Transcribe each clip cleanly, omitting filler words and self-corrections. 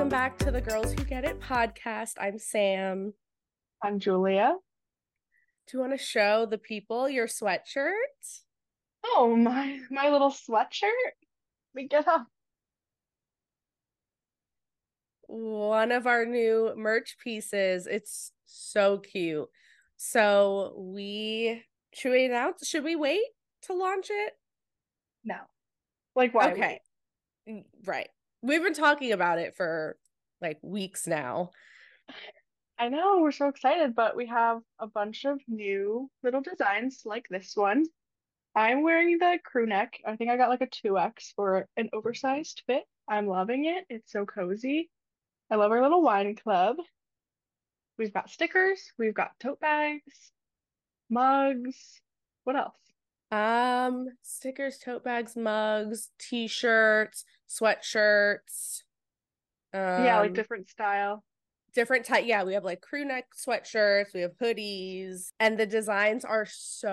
back to the Girls Who Get It podcast. I'm Sam. I'm Julia. Do you want to show the people your sweatshirt? Oh, my little sweatshirt. We get up. One of our new merch pieces. It's so cute. So should we announce? Should we wait to launch it? No. Like, why Okay. wait? Right. We've been talking about it for like weeks now. I know we're so excited, but we have a bunch of new little designs like this one. I'm wearing the crew neck. I think I got like a 2X for an oversized fit. I'm loving it. It's so cozy. I love our little wine club. We've got stickers, we've got tote bags, mugs. What else? Stickers, tote bags, mugs, t-shirts, sweatshirts. Yeah, like Um, different style. different type. Yeah, we have like crew neck sweatshirts, we have hoodies, and the designs are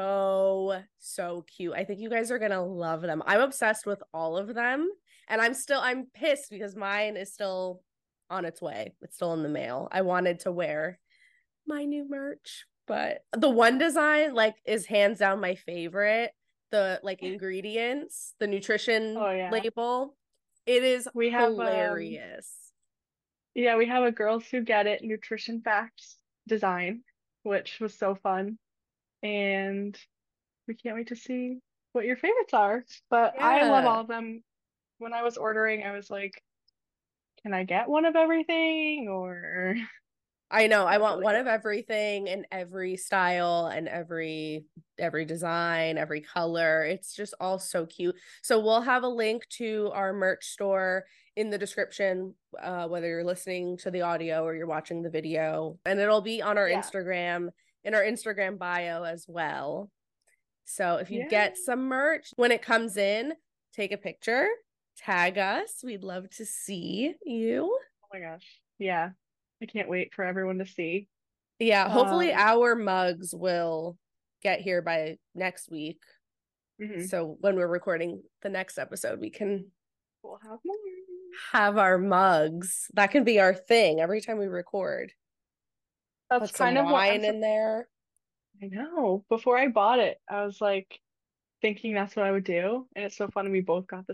so cute. I think you guys are gonna love them. I'm obsessed with all of them, and I'm pissed because mine is still on its way. It's still in the mail. I wanted to wear my new merch, but the one design like is hands down my favorite. The like ingredients, the nutrition Oh yeah. label, it is We have hilarious. Yeah, we have a Girls Who Get It nutrition facts design, which was so fun. And we can't wait to see what your favorites are. But I love Yeah. all of them. When I was ordering, I was like, can I get one of everything? Or I know. I that's want really one cool. of everything and every style and every design, every color. It's just all so cute. So we'll have a link to our merch store in the description, whether you're listening to the audio or you're watching the video, and it'll be on our Yeah. Instagram in our Instagram bio as well. So if you Yeah. get some merch when it comes in, take a picture, tag us. We'd love to see you. Oh my gosh. Yeah. I can't wait for everyone to see. Yeah, hopefully Um, our mugs will get here by next week. mhm. So when we're recording the next episode, we can We'll have more. have our mugs. That can be our thing every time we record. That's Put some kind of what wine in there. I know. Before I bought it, I was like thinking that's what I would do. And it's so funny we both got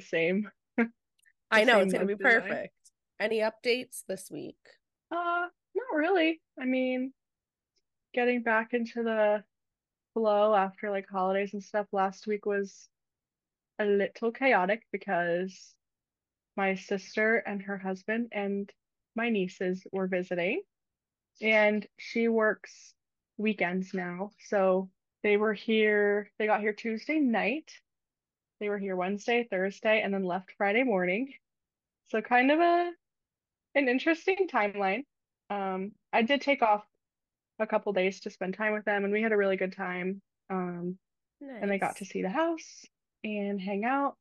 the I know same it's going to mug be design. perfect. Any updates this week? Not really. I mean, getting back into the flow after like holidays and stuff last week was a little chaotic because my sister and her husband and my nieces were visiting, and she works weekends now. So they got here Tuesday night. They were here Wednesday, Thursday, and then left Friday morning. So kind of an interesting timeline. I did take off a couple days to spend time with them, and we had a really good time. Um, and I got to Nice. see the house and hang out.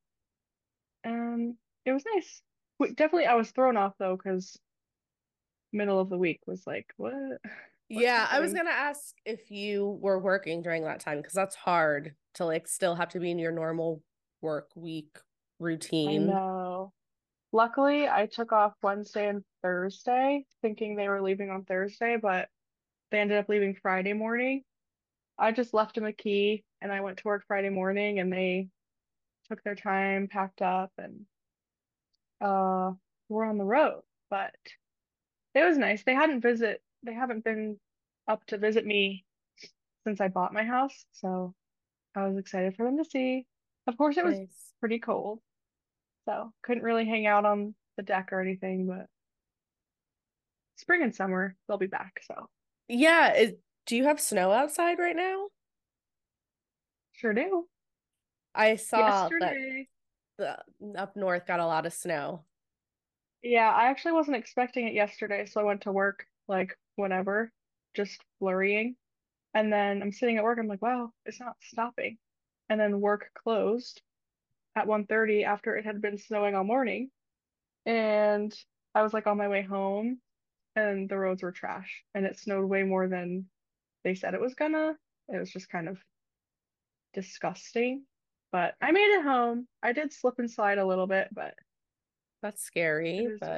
It was nice. Definitely, I was thrown off though, because middle of the week was like, what's Yeah, I was happening? going to ask if you were working during that time because that's hard to like still have to be in your normal work week I routine. know. Luckily, I took off Wednesday and Thursday, thinking they were leaving on Thursday, but they ended up leaving Friday morning. I just left them a key, and I went to work Friday morning, and they took their time, packed up, and uh, were on the road. But it was nice. They haven't been up to visit me since I bought my house, so I was excited for them to see. Of course, it was Nice. pretty cold, so couldn't really hang out on the deck or anything, but spring and summer, they'll be back, so Yeah, do you have snow outside right now? sure do. I saw that Yesterday, the up north got a lot of snow. yeah, I actually wasn't expecting it yesterday, so I went to work like whenever, just flurrying. And then I'm sitting at work, I'm like, wow, it's not stopping. And then work closed at 1:30 after it had been snowing all morning. And I was like on my way home, and the roads were trash, and it snowed way more than they said it was gonna. It was just kind of disgusting. But I made it home. I did slip and slide a little bit, but That's it scary, is what but it is.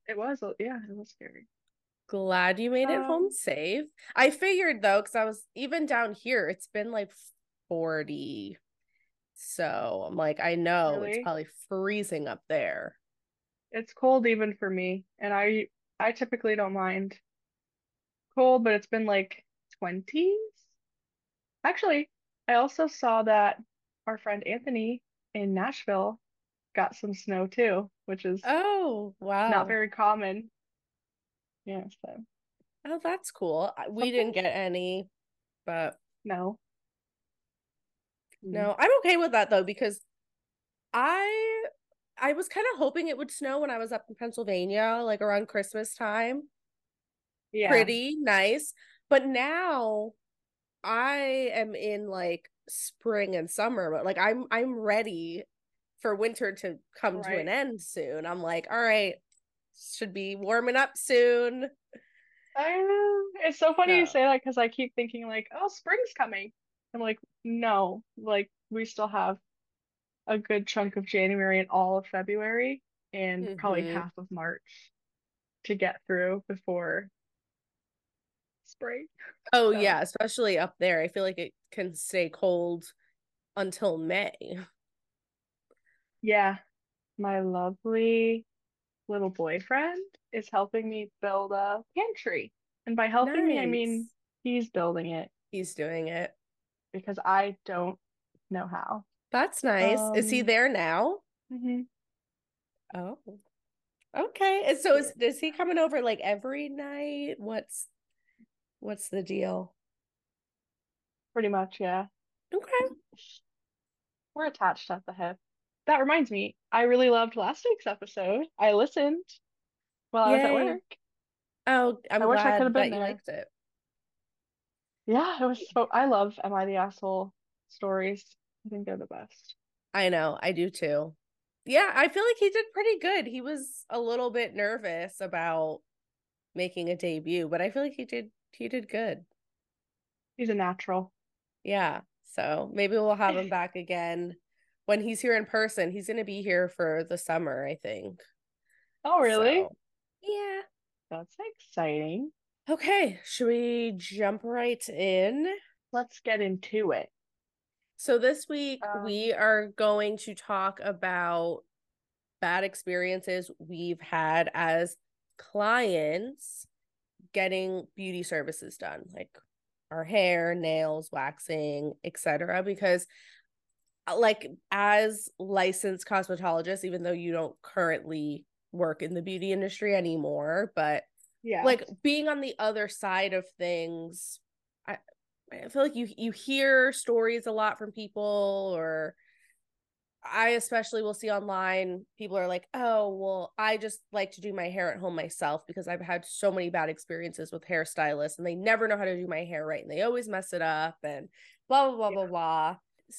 Yeah, it was scary. Glad you made it home Um, safe. I figured though, because I was even down here, it's been like 40. So I'm like, I know it's really, probably freezing up there. it's cold even for me, and I typically don't mind cold, but it's been like 20s. Actually, I also saw that our friend Anthony in Nashville got some snow too, which is Oh, not wow. very common. Yeah, so Oh, that's cool. We didn't something, get any, but no. Mm. no, I'm okay with that though, because I I was kind of hoping it would snow when I was up in Pennsylvania, like around Christmas time. Yeah, Pretty nice. But now I am in like spring and summer, but like I'm ready for winter to come to an right. end soon. I'm like, all right, should be warming up soon. I know. It's so funny you So, say that because I keep thinking like, oh, spring's coming. I'm like, no, like we still have a good chunk of January and all of February and probably mhm. half of March to get through before spring. Oh So yeah, especially up there. I feel like it can stay cold until May. yeah, my lovely little boyfriend is helping me build a pantry. And by helping me, I mean Nice. he's building it He's doing it. because I don't know how. That's nice. Is he Um, there now? mhm, Oh, okay. And so yeah, is he coming over like every night? What's the deal? pretty much, yeah. Okay. We're attached at the hip. That reminds me, I really loved last week's episode. I listened while I was at Yay. work. Oh, I I'm wish I could have glad been that you there. liked it. Yeah, it was so, I love Am I the Asshole stories. I think they're the best. I know, I do too. Yeah, I feel like he did pretty good. He was a little bit nervous about making a debut, but I feel like he did good. He's a natural. Yeah. So maybe we'll have him back again when he's here in person. He's going to be here for the summer, I think. Oh, really? So, yeah. That's exciting. Okay, should we jump right in? Let's get into it. So this week Um, we are going to talk about bad experiences we've had as clients getting beauty services done, like our hair, nails, waxing, etc. Because like as licensed cosmetologists, even though you don't currently work in the beauty industry anymore, but yes. like being on the other side of things, I I feel like you hear stories a lot from people, or I especially will see online people are like, "Oh, well, I just like to do my hair at home myself because I've had so many bad experiences with hairstylists and they never know how to do my hair right and they always mess it up and blah blah blah Yeah. blah blah."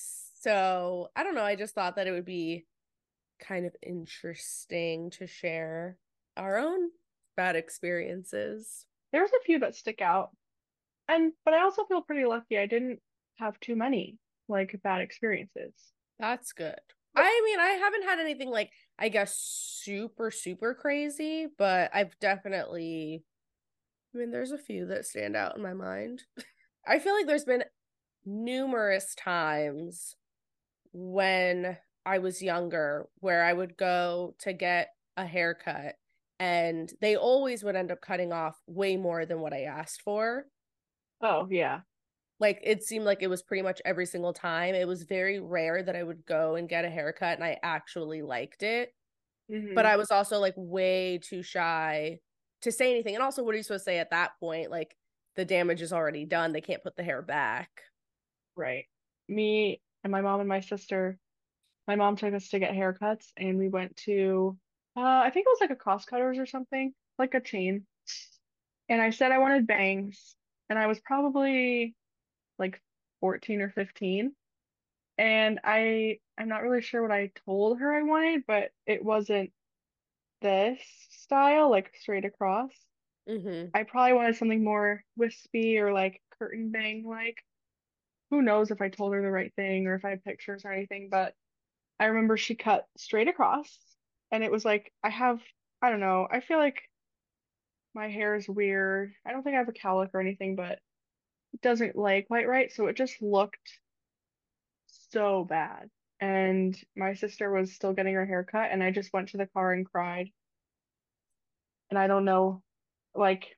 So, I don't know, I just thought that it would be kind of interesting to share our own bad experiences. There's a few that stick out. But I also feel pretty lucky. I didn't have too many like bad experiences. That's good. But I mean, I haven't had anything like, I guess, super, super crazy, but I've definitely, I mean, there's a few that stand out in my mind. I feel like there's been numerous times when I was younger where I would go to get a haircut and they always would end up cutting off way more than what I asked for. oh yeah. Like it seemed like it was pretty much every single time. It was very rare that I would go and get a haircut and I actually liked it. But Hmm. I was also like way too shy to say anything. And also, what are you supposed to say at that point? Like the damage is already done. They can't put the hair back. Right. Me and my mom and my sister, my mom took us to get haircuts and we went to I think it was like a cost cutters or something, like a chain. And I said I wanted bangs and I was probably like 14 or 15. And I'm not really sure what I told her I wanted, but it wasn't this style, like straight across. Mm-hmm. I probably wanted something more wispy or like curtain bang like. Who knows if I told her the right thing or if I had pictures or anything, but I remember she cut straight across and it was like I don't know. I feel like my hair is weird. I don't think I have a cowlick or anything, but it doesn't lay quite right, so it just looked so bad. And my sister was still getting her hair cut, and I just went to the car and cried. And like,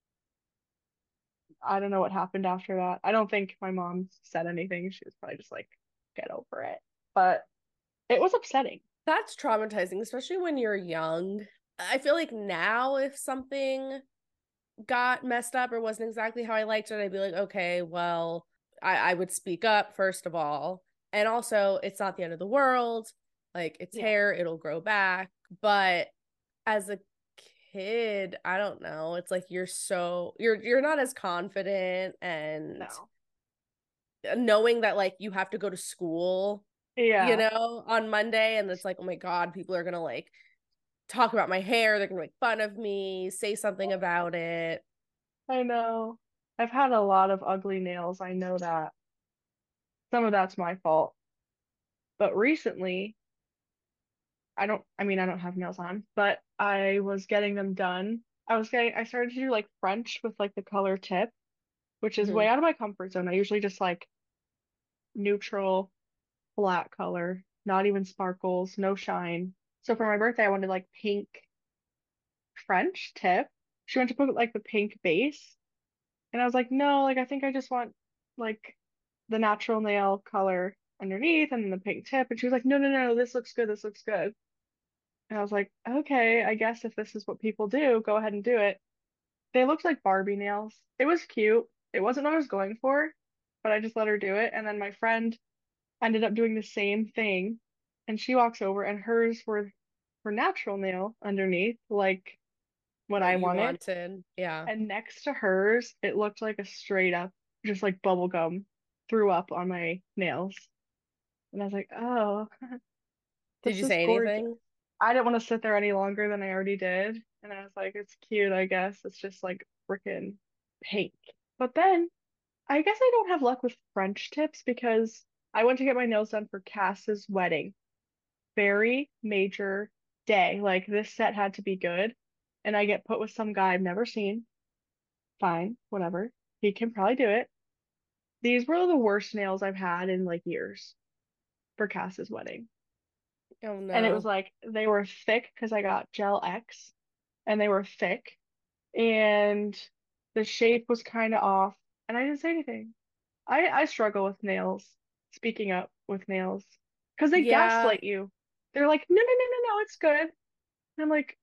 I don't know what happened after that. I don't think my mom said anything. She was probably just like, get over it. But it was upsetting. That's traumatizing, especially when you're young. I feel like now if something got messed up or wasn't exactly how I liked it, I'd be like, okay, well, I would speak up first of all. And also, it's not the end of the world. Like, it's Yeah. hair, it'll grow back. But as a kid, I don't know. It's like you're not as confident, and No. knowing that like you have to go to school, Yeah, on Monday, and it's like, oh my God, people are gonna like talk about my hair, they're gonna make fun of me, say something about it. I know. I've had a lot of ugly nails. I know that. Some of that's my fault. But recently, I don't have nails on, but I was getting them done. I started to do like French with like the color tip, which is Mhm. way out of my comfort zone. I usually just like neutral, flat color, not even sparkles, no shine. So for my birthday, I wanted like pink French tip. She wanted to put like the pink base. And I was like, no, like I think I just want like the natural nail color underneath and then the pink tip. And she was like, no, no, no, this looks good. This looks good. And I was like, okay, I guess if this is what people do, go ahead and do it. They looked like Barbie nails. It was cute. It wasn't what I was going for, but I just let her do it. And then my friend ended up doing the same thing. And she walks over and hers were natural nail underneath, like what What I you wanted. wanted. Yeah. And next to hers, it looked like a straight up, just like bubble gum threw up on my nails. And I was like, oh, Did this you is say gorgeous. anything? I didn't want to sit there any longer than I already did. And I was like, it's cute, I guess. It's just like freaking pink. But then I guess I don't have luck with French tips because I went to get my nails done for Cass's wedding. Very major day. Like this set had to be good. And I get put with some guy I've never seen. Fine, whatever. He can probably do it. These were the worst nails I've had in like years for Cass's wedding. Oh And it was no. like they were thick because I got Gel X and they were thick and the shape was kind of off and I didn't say anything. I struggle with nails, speaking up with nails because they Yeah, gaslight you. They're like, no, no, no, no, no, it's good. And I'm like,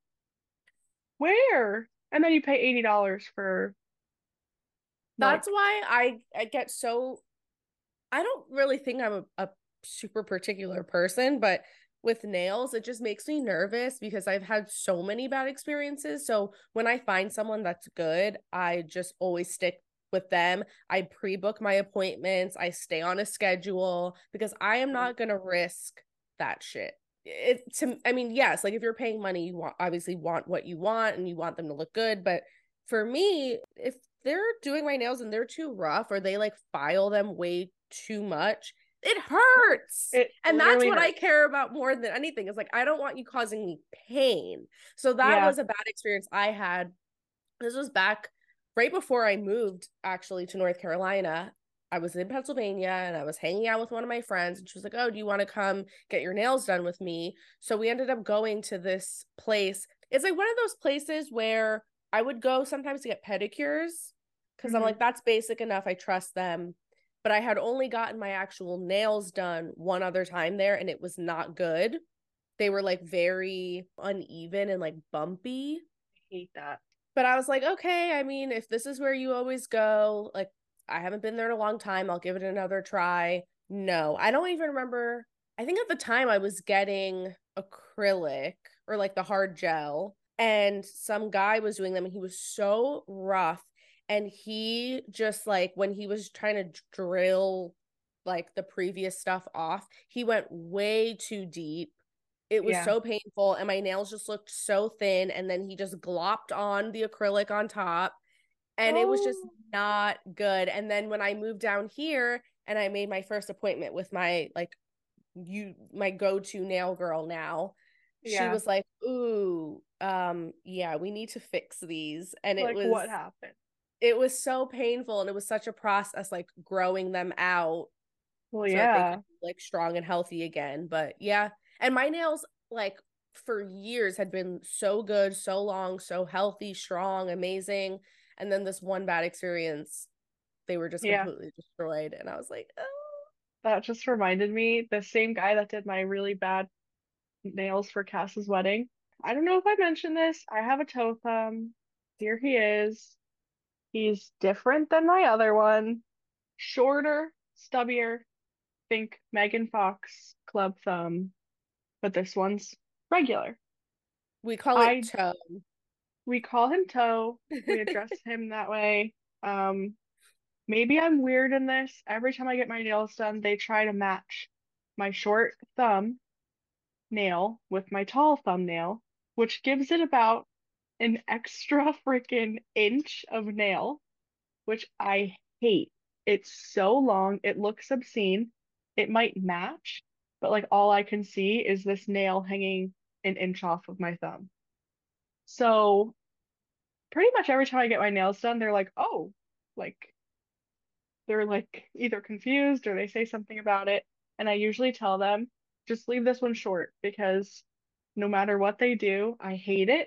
where? And then you pay $80 for that's like, why I get so I don't really think I'm a super particular person, but with nails, it just makes me nervous because I've had so many bad experiences. So when I find someone that's good, I just always stick with them. I pre-book my appointments, I stay on a schedule because I am not going to risk that shit. I mean, yes, like if you're paying money, you obviously want what you want and you want them to look good, but for me, if they're doing my nails and they're too rough or they like file them way too much, it hurts. it And that's literally what I hurts. care about more than anything. Is like I don't want you causing me pain. So that Yeah. was a bad experience I had. This was back right before I moved actually to North Carolina. I was in Pennsylvania and I was hanging out with one of my friends, and she was like, "Oh, do you want to come get your nails done with me?" So we ended up going to this place. It's like one of those places where I would go sometimes to get pedicures because I'm Hmm. like, that's basic enough. I trust them. But I had only gotten my actual nails done one other time there, and it was not good. They were like very uneven and like bumpy. Hate that. But I was like, okay, I mean, if this is where you always go, like, I haven't been there in a long time. I'll give it another try. No, I don't even remember. I think at the time I was getting acrylic or like the hard gel, and some guy was doing them, and he was so rough. And he just like, when he was trying to drill like the previous stuff off, he went way too deep. It was Yeah. so painful, and my nails just looked so thin, and then he just glopped on the acrylic on top, and it was just Oh, not good. And then when I moved down here and I made my first appointment with my like you my go-to nail girl now, she Yeah. was like, "Ooh, yeah, we need to fix these." And it Like, was what happened? it was so painful and it was such a process like growing them out Well, so that they could yeah. be like strong and healthy again. But yeah, and my nails like for years had been so good, so long, so healthy, strong, amazing. And then this one bad experience, they were just Yeah. completely destroyed. And I was like, oh. That just reminded me, the same guy that did my really bad nails for Cass's wedding. I don't know if I mentioned this. I have a toe thumb. Here he is. He's different than my other one. Shorter, stubbier. Think Megan Fox club thumb, but this one's regular. We call it I toe. We call him Toe. We address him that way. Um, Maybe I'm weird in this. Every time I get my nails done, they try to match my short thumb nail with my tall thumbnail, which gives it about an extra freaking inch of nail, which I hate. It's so long, it looks obscene. It might match, but like all I can see is this nail hanging an inch off of my thumb. So pretty much every time I get my nails done, they're like, oh, like they're like either confused or they say something about it. And I usually tell them, just leave this one short because no matter what they do, I hate it.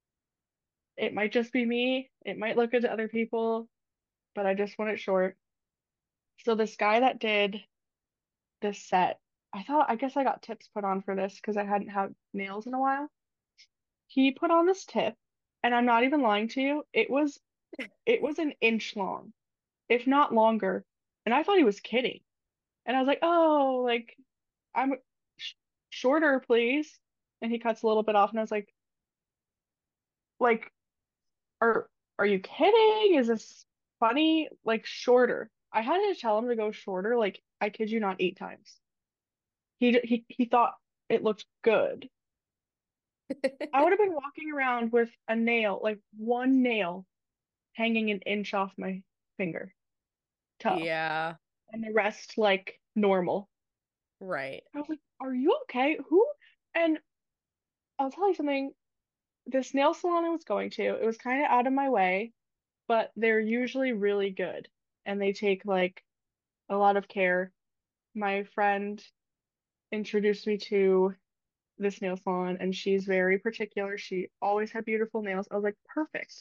It might just be me. It might look good to other people, but I just want it short. So this guy that did this set, I guess I got tips put on for this because I hadn't had nails in a while. He put on this tip, and I'm not even lying to you, it was an inch long, if not longer. And I thought he was kidding. And I was like, oh, like I'm sh shorter, please. And he cuts a little bit off, and I was like, are are you kidding? Is this funny? Like shorter. I had to tell him to go shorter, like I kid you not, 8 times. He thought it looked good. I would have been walking around with a nail, like one nail, hanging an inch off my finger, toe, Yeah, and the rest like normal. right. I was like, are you okay? Who? And I'll tell you something. This nail salon I was going to, it was kind of out of my way, but they're usually really good and they take like a lot of care. My friend introduced me to this nail salon and she's very particular. She always had beautiful nails. I was like, perfect.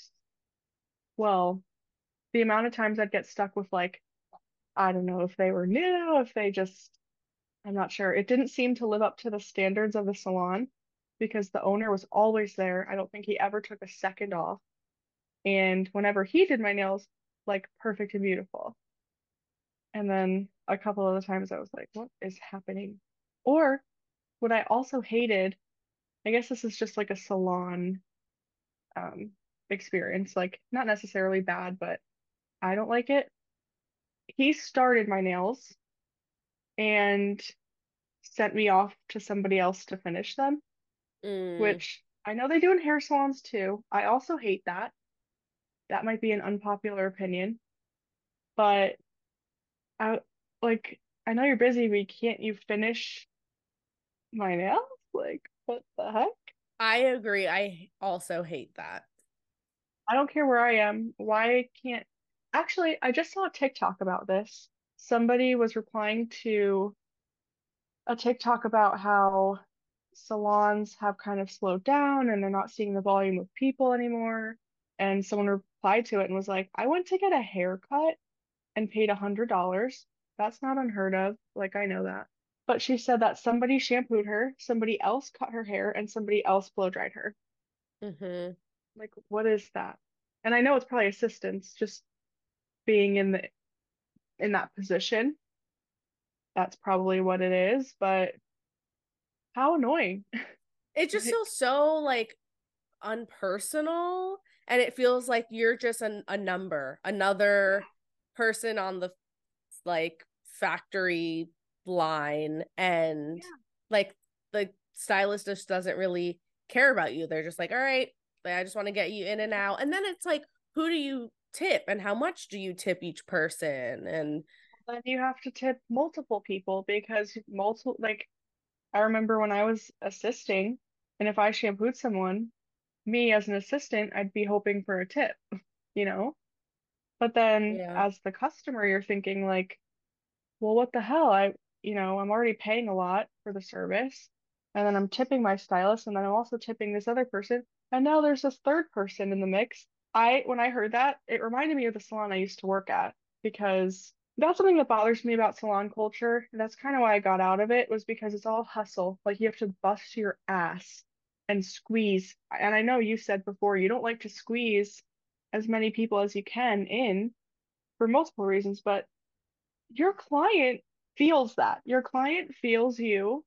Well, the amount of times I'd get stuck with like, I don't know if they were new, if they just, I'm not sure. It didn't seem to live up to the standards of the salon because the owner was always there. I don't think he ever took a second off. And whenever he did my nails, like perfect and beautiful. And then a couple of the times I was like, what is happening? Or what I also hated, I guess this is just like a salon um experience, like not necessarily bad, but I don't like it. He started my nails and sent me off to somebody else to finish them, Mm. which I know they do in hair salons too. I also hate that. That might be an unpopular opinion, but I like I know you're busy, but can't you finish my nails? Like, what the heck? I agree. I also hate that. I don't care where I am. Why can't Actually, I just saw a TikTok about this. Somebody was replying to a TikTok about how salons have kind of slowed down and they're not seeing the volume of people anymore. And someone replied to it and was like, I went to get a haircut and paid $100. That's not unheard of. Like, I know that. But she said that somebody shampooed her, somebody else cut her hair, and somebody else blow dried her. Hmm. Like, what is that? And I know it's probably assistance, just being in that position. That's probably what it is, but how annoying. It just Like, feels so like unpersonal and it feels like you're just a number, another person on the like factory line and yeah. like the stylist just doesn't really care about you. They're just like, all right, I just want to get you in and out. And then it's like, who do you tip and how much do you tip each person? And Then you have to tip multiple people because multiple, like, I remember when I was assisting And if I shampooed someone, me as an assistant, I'd be hoping for a tip, you know? But then Yeah. as the customer, you're thinking like, well, what the hell? I'm already paying a lot for the service. And then I'm tipping my stylist, and then I'm also tipping this other person. And now there's this third person in the mix. When I heard that, it reminded me of the salon I used to work at because that's something that bothers me about salon culture. And that's kind of why I got out of it, was because it's all hustle. Like you have to bust your ass and squeeze. And I know you said before you don't like to squeeze as many people as you can in for multiple reasons, but your client feels that. Your client feels you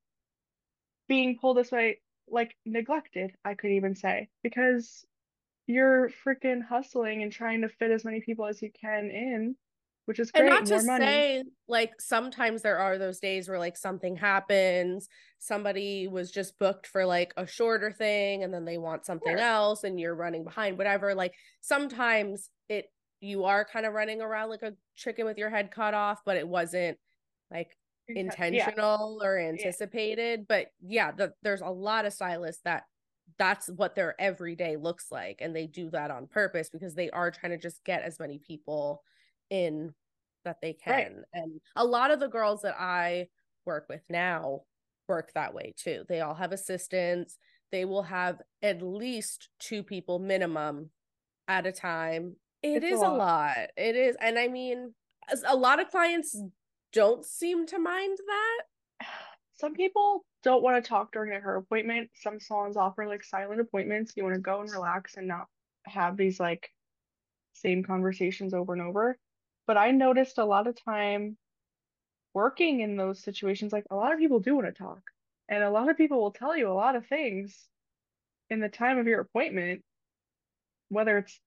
being pulled this way, like neglected, I could even say, because you're freaking hustling and trying to fit as many people as you can in, which is And great, not to more money. say, like, sometimes there are those days where, like, something happens, somebody was just booked for, like, a shorter thing, and then they want something Sure. else, and you're running behind, whatever. Like, sometimes you are kind of running around like a chicken with your head cut off, but it wasn't, like, Yeah, intentional or yeah, anticipated. But yeah, there's a lot of stylists that's what their everyday looks like, and they do that on purpose because they are trying to just get as many people in that they right. can. And a lot of the girls that I work with now work that way too. They all have assistants. They will have at least two people minimum at a time. It It's a is a lot. lot. It is. And I mean, a lot of clients don't seem to mind that. Some people don't want to talk during their appointment. Some salons offer like silent appointments. You want to go and relax and not have these like same conversations over and over. But I noticed a lot of time working in those situations, like a lot of people do want to talk. And a lot of people will tell you a lot of things in the time of your appointment, whether it's,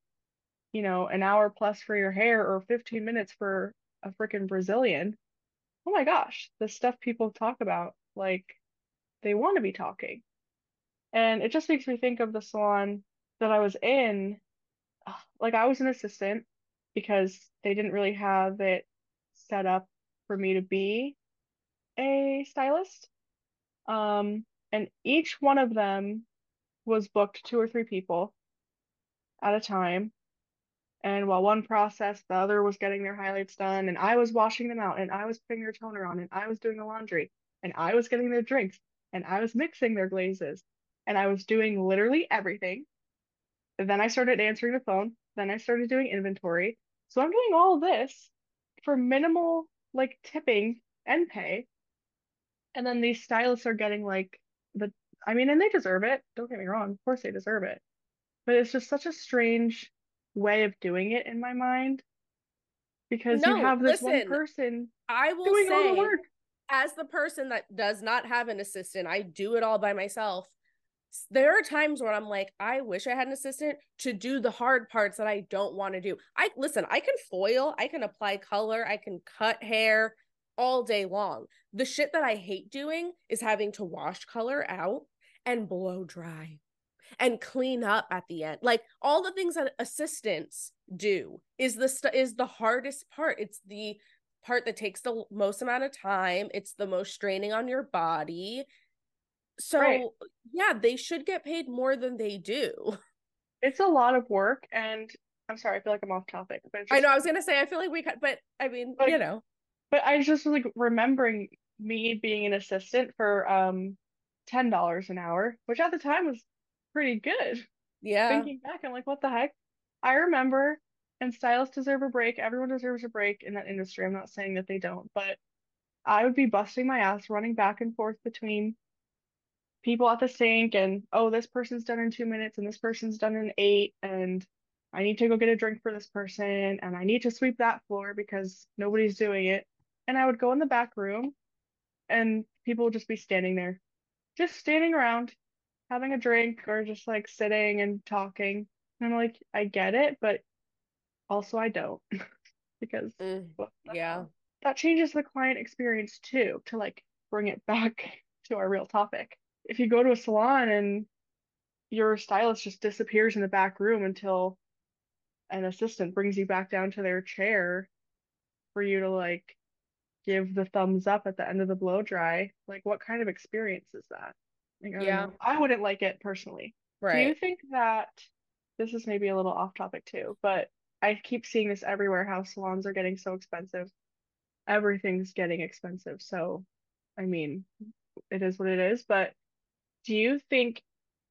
an hour plus for your hair or 15 minutes for a freaking Brazilian. Oh my gosh, the stuff people talk about, like they want to be talking. And it just makes me think of the salon that I was in. Like I was an assistant because they didn't really have it set up for me to be a stylist. And each one of them was booked two or three people at a time. And while one processed, the other was getting their highlights done, and I was washing them out, and I was putting their toner on, and I was doing the laundry, and I was getting their drinks, and I was mixing their glazes, and I was doing literally everything. And then I started answering the phone, then I started doing inventory. So I'm doing all of this for minimal like tipping and pay. And then these stylists are getting like the, I mean, and they deserve it. Don't get me wrong, of course they deserve it. But it's just such a strange way of doing it in my mind because you No, have this one listen, person I will doing all the say, work. as the person that does not have an assistant, I do it all by myself. There are times where I'm like, I wish I had an assistant to do the hard parts that I don't want to do. I can foil, I can apply color, I can cut hair all day long. The shit that I hate doing is having to wash color out and blow dry and clean up at the end. Like all the things that assistants do is the hardest part. It's the part that takes the most amount of time. It's the most straining on your body. Right. So, yeah, they should get paid more than they do. It's a lot of work and I'm sorry, I feel like I'm off topic, but it's I know just I was going to say I feel like but I mean, like but I just was like remembering me being an assistant for $10 an hour, which at the time was pretty good. yeah. Thinking back, I'm like, what the heck? I remember, and stylists deserve a break. Everyone deserves a break in that industry. I'm not saying that they don't, but I would be busting my ass running back and forth between people at the sink and, oh, this person's done in 2 minutes and this person's done in eight, and I need to go get a drink for this person, and I need to sweep that floor because nobody's doing it. And I would go in the back room and people would just be standing there, just standing around, having a drink or just like sitting and talking. And I'm like, I get it, but also I don't because what the Yeah. hell? That changes the client experience too, to like bring it back to our real topic. If you go to a salon and your stylist just disappears in the back room until an assistant brings you back down to their chair for you to like give the thumbs up at the end of the blow dry, like what kind of experience is that? Like, I don't Yeah, know. I wouldn't like it personally. Do you right. think that this is maybe a little off topic too, but I keep seeing this everywhere how salons are getting so expensive. Everything's getting expensive. So, I mean, it is what it is. But do you think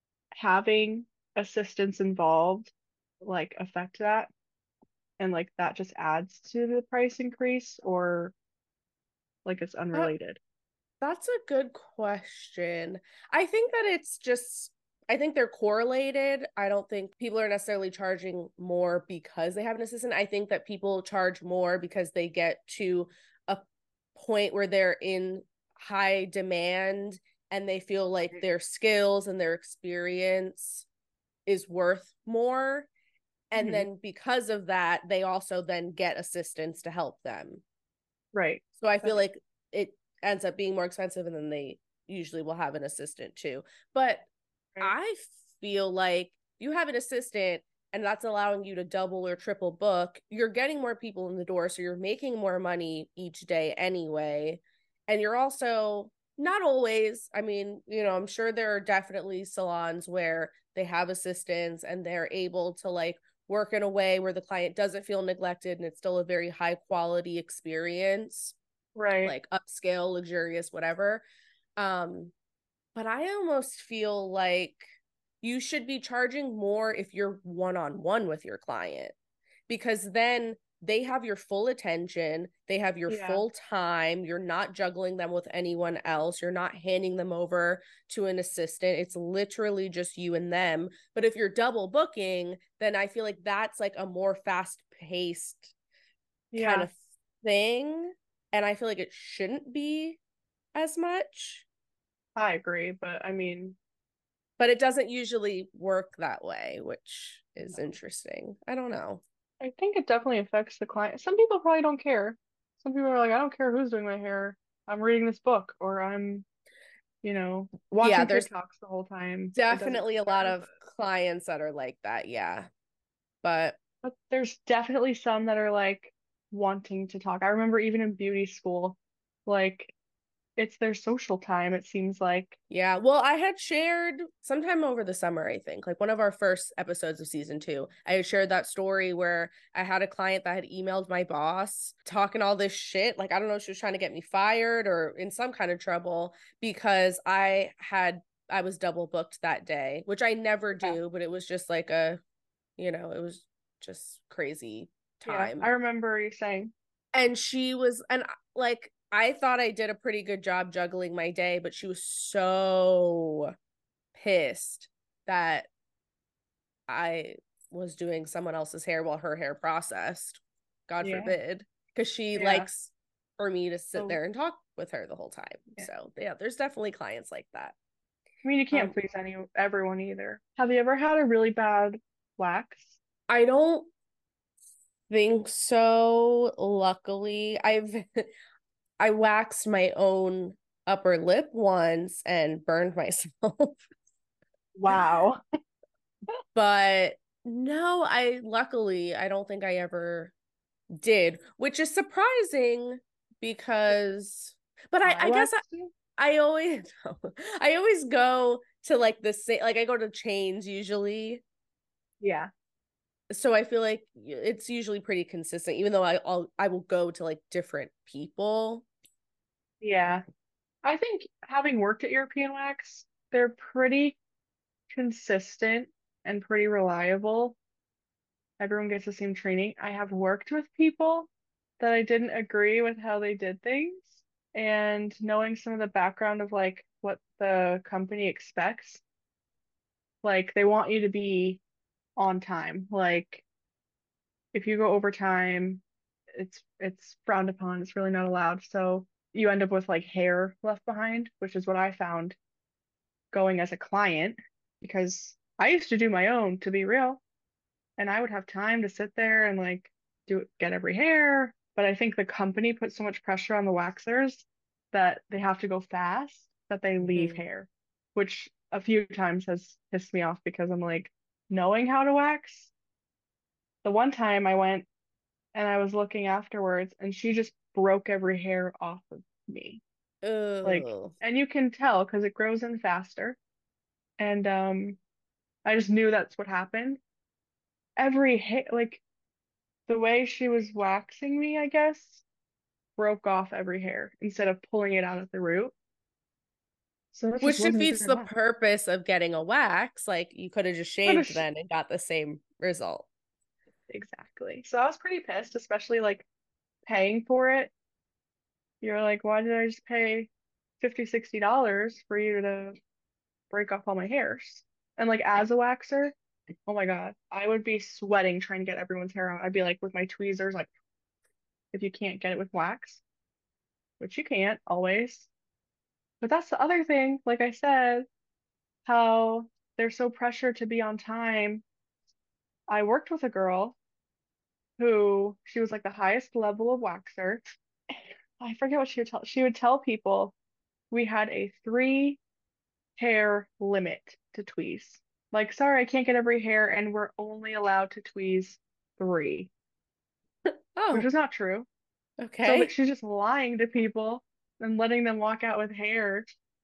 having assistants involved like affect that and like that just adds to the price increase or like it's That unrelated? that's a good question. I think that it's just I think they're correlated. I don't think people are necessarily charging more because they have an assistant. I think that people charge more because they get to a point where they're in high demand and they feel like Right. their skills and their experience is worth more. And Hmm. then because of that, they also then get assistance to help them. Right. So I That feel makes like it ends up being more expensive and then they usually will have an assistant too. But right. I feel like you have an assistant and that's allowing you to double or triple book, you're getting more people in the door. So you're making more money each day anyway. And you're also not always, I mean, I'm sure there are definitely salons where they have assistants and they're able to like work in a way where the client doesn't feel neglected and it's still a very high quality experience, Right. like upscale, luxurious, whatever. Um, but I almost feel like you should be charging more if you're one on one with your client because then they have your full attention, they have your Yeah. full time, you're not juggling them with anyone else, you're not handing them over to an assistant. It's literally just you and them. But if you're double booking, then I feel like that's like a more fast paced kind Yeah. of thing. And I feel like it shouldn't be as much, I agree, but I mean, but it doesn't usually work that way, which is no. interesting. I don't know. I think it definitely affects the client. Some people probably don't care. Some people are like, I don't care who's doing my hair. I'm reading this book or I'm, Yeah, watching there's TikToks the whole time. It doesn't definitely a lot matter, of clients that are like that. Yeah. But but there's definitely some that are like wanting to talk. I remember even in beauty school, like it's their social time, it seems like. yeah, well, I had shared sometime over the summer, I think, like one of our first episodes of season two. I had shared that story where I had a client that had emailed my boss talking all this shit. Like, I don't know if she was trying to get me fired or in some kind of trouble because I was double booked that day, which I never Yeah. do, but it was just like it was just crazy Yeah. time. I remember you saying, And she was, and like, I thought I did a pretty good job juggling my day, but she was so pissed that I was doing someone else's hair while her hair processed. God yeah, forbid. Because she yeah. likes for me to sit So, there and talk with her the whole time. yeah. So, yeah, there's definitely clients like that. I mean, you can't Um, please everyone either. Have you ever had a really bad wax? I don't think so. Luckily, I waxed my own upper lip once and burned myself. Wow. But no, I don't think I ever did, which is surprising because but I I guess waxed you? I always I always go to like the same, like I go to chains usually. Yeah. So I feel like it's usually pretty consistent, even though I will go to like different people. Yeah. I think having worked at European Wax, they're pretty consistent and pretty reliable. Everyone gets the same training. I have worked with people that I didn't agree with how they did things, and knowing some of the background of like what the company expects, like they want you to be on time. Like if you go overtime, it's frowned upon. It's really not allowed. So you end up with like hair left behind, which is what I found going as a client because I used to do my own, to be real, and I would have time to sit there and like get every hair. But I think the company puts so much pressure on the waxers that they have to go fast that they leave Mhm. hair, which a few times has pissed me off because I'm like, knowing how to wax. The one time I went and I was looking afterwards and she just broke every hair off of me. Like, Oh. and you can tell because it grows in faster. And I just knew that's what happened. Every hair, like the way she was waxing me, I guess, broke off every hair instead of pulling it out at the root. So that just Which wasn't a defeats good the wax. purpose of getting a wax. Like you could have just But shaved then and got the same result. exactly. So I was pretty pissed, especially like paying for it. You're like, why did I just pay 50, $60 for you to break off all my hairs? And like as a waxer, oh my God, I would be sweating trying to get everyone's hair out. I'd be like with my tweezers, like if you can't get it with wax, which you can't always. But that's the other thing, like I said, how they're so pressured to be on time. I worked with a girl who she was like the highest level of waxer. I forget what she would tell. She would tell people we had a 3 hair limit to tweeze. Like, sorry, I can't get every hair, and we're only allowed to tweeze 3, which Oh, is not true. So like okay. she's just lying to people and letting them walk out with hair